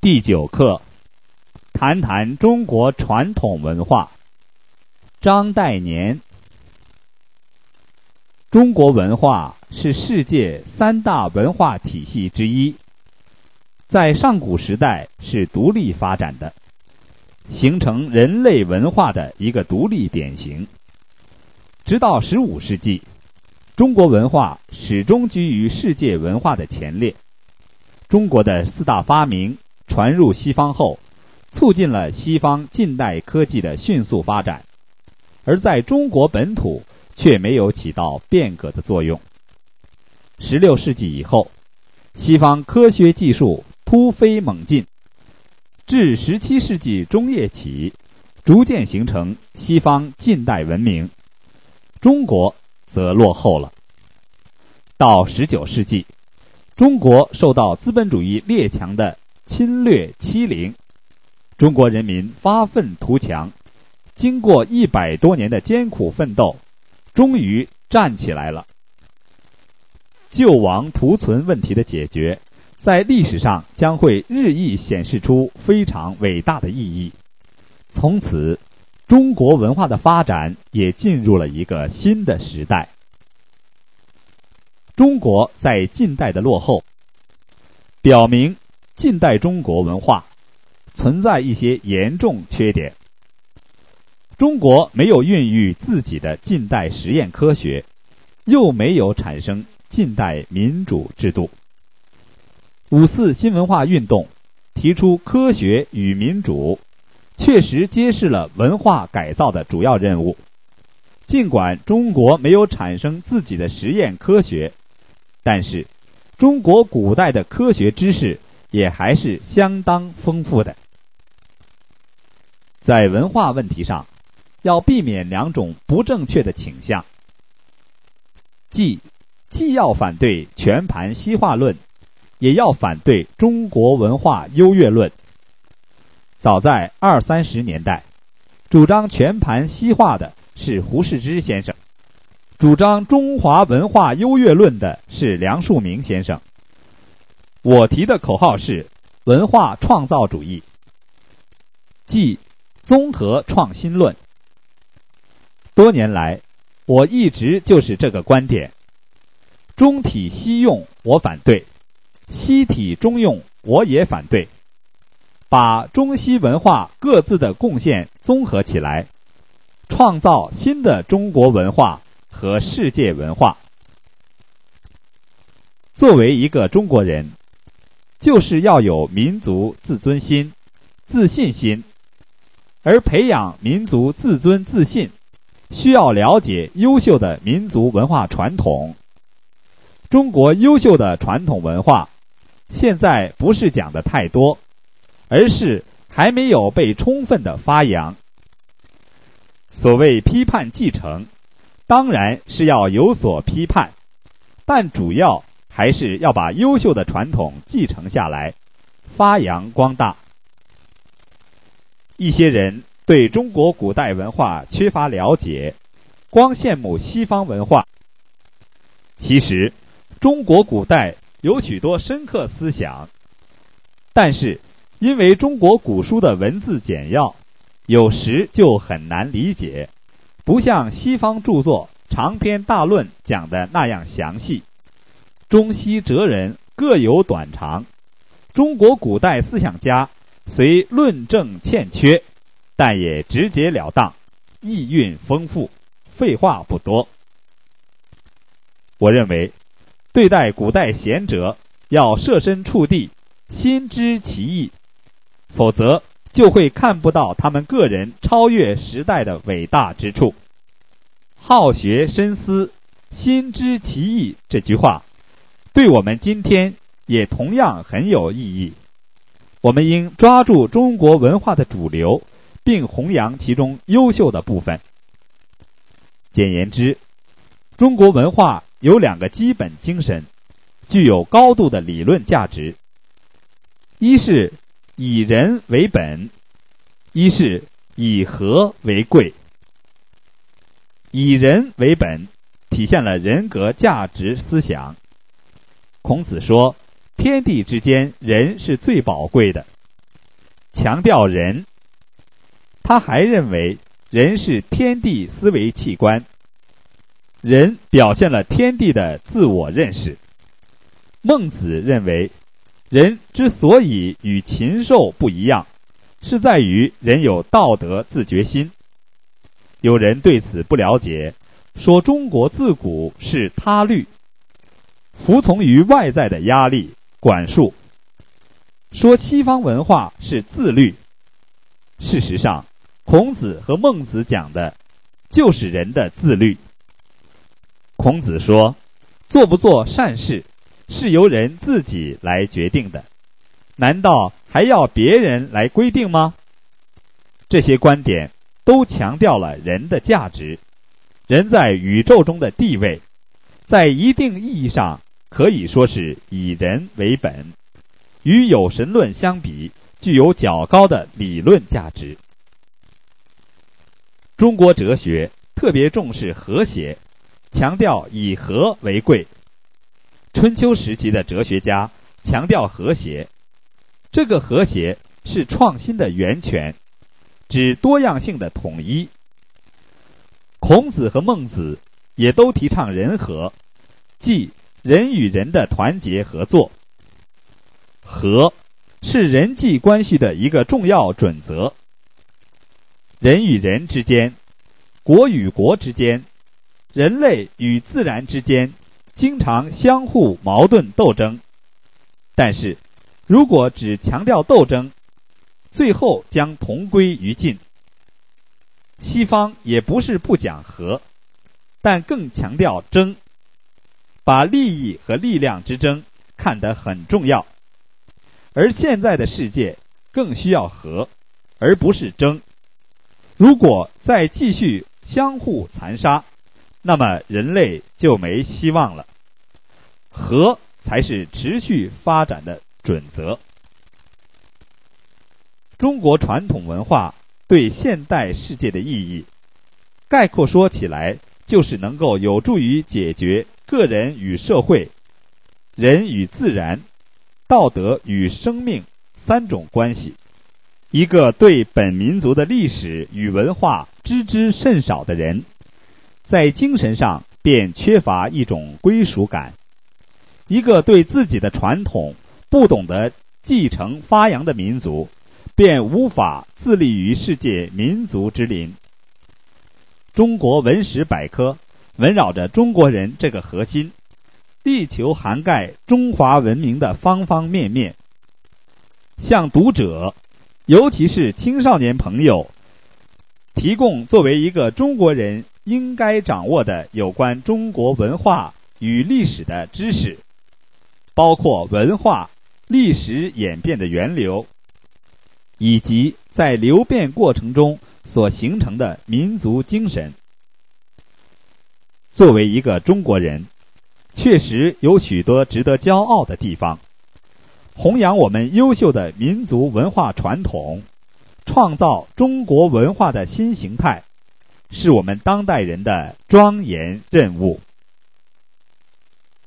第9课，谈谈中国传统文化。张岱年。中国文化是世界3大文化体系之一，在上古时代是独立发展的，形成人类文化的一个独立典型。直到15世纪，中国文化始终居于世界文化的前列。中国的4大发明传入西方后，促进了西方近代科技的迅速发展，而在中国本土却没有起到变革的作用。16世纪以后，西方科学技术突飞猛进，至17世纪中叶起，逐渐形成西方近代文明，中国则落后了。到19世纪，中国受到资本主义列强的侵略欺凌，中国人民发愤图强，经过100多年的艰苦奋斗，终于站起来了。救亡图存问题的解决，在历史上将会日益显示出非常伟大的意义。从此，中国文化的发展也进入了一个新的时代。中国在近代的落后，表明近代中国文化存在一些严重缺点。中国没有孕育自己的近代实验科学，又没有产生近代民主制度。5·4新文化运动提出科学与民主，确实揭示了文化改造的主要任务。尽管中国没有产生自己的实验科学，但是中国古代的科学知识也还是相当丰富的。在文化问题上，要避免2种不正确的倾向，既要反对全盘西化论，也要反对中国文化优越论。早在20、30年代，主张全盘西化的是胡适之先生，主张中华文化优越论的是梁漱溟先生。我提的口号是文化创造主义，即综合创新论。多年来，我一直就是这个观点，中体西用我反对，西体中用我也反对，把中西文化各自的贡献综合起来，创造新的中国文化和世界文化。作为一个中国人，就是要有民族自尊心、自信心，而培养民族自尊自信，需要了解优秀的民族文化传统。中国优秀的传统文化，现在不是讲的太多，而是还没有被充分的发扬。所谓批判继承，当然是要有所批判，但主要还是要把优秀的传统继承下来，发扬光大。一些人对中国古代文化缺乏了解，光羡慕西方文化。其实，中国古代有许多深刻思想，但是因为中国古书的文字简要，有时就很难理解，不像西方著作长篇大论讲的那样详细。中西哲人各有短长，中国古代思想家虽论证欠缺，但也直截了当，意蕴丰富，废话不多。我认为，对待古代贤者要设身处地，心知其意，否则就会看不到他们个人超越时代的伟大之处。好学深思，心知其意这句话，对我们今天也同样很有意义。我们应抓住中国文化的主流，并弘扬其中优秀的部分。简言之，中国文化有2个基本精神，具有高度的理论价值。一是以人为本，一是以和为贵。以人为本，体现了人格价值思想。孔子说，天地之间，人是最宝贵的， 强调人。他还认为人是天地思维器官，人表现了天地的自我认识。孟子认为人之所以与禽兽不一样，是在于人有道德自觉心。有人对此不了解，说中国自古是他律，服从于外在的压力管束，说西方文化是自律。事实上，孔子和孟子讲的就是人的自律。孔子说，做不做善事是由人自己来决定的，难道还要别人来规定吗？这些观点都强调了人的价值，人在宇宙中的地位，在一定意义上可以说是以人为本，与有神论相比，具有较高的理论价值。中国哲学特别重视和谐，强调以和为贵。春秋时期的哲学家强调和谐，这个和谐是创新的源泉，指多样性的统一。孔子和孟子也都提倡人和，即人与人的团结合作。和是人际关系的一个重要准则。人与人之间，国与国之间，人类与自然之间经常相互矛盾斗争，但是如果只强调斗争，最后将同归于尽。西方也不是不讲和，但更强调争，把利益和力量之争看得很重要。而现在的世界更需要和，而不是争。如果再继续相互残杀，那么人类就没希望了。和才是持续发展的准则。中国传统文化对现代世界的意义，概括说起来，就是能够有助于解决个人与社会、人与自然、道德与生命三种关系。一个对本民族的历史与文化知之甚少的人，在精神上便缺乏一种归属感。一个对自己的传统不懂得继承发扬的民族，便无法自立于世界民族之林。中国文史百科围绕着中国人这个核心，力求涵盖中华文明的方方面面，向读者，尤其是青少年朋友，提供作为一个中国人应该掌握的有关中国文化与历史的知识，包括文化、历史演变的源流，以及在流变过程中所形成的民族精神。作为一个中国人，确实有许多值得骄傲的地方。弘扬我们优秀的民族文化传统，创造中国文化的新形态，是我们当代人的庄严任务。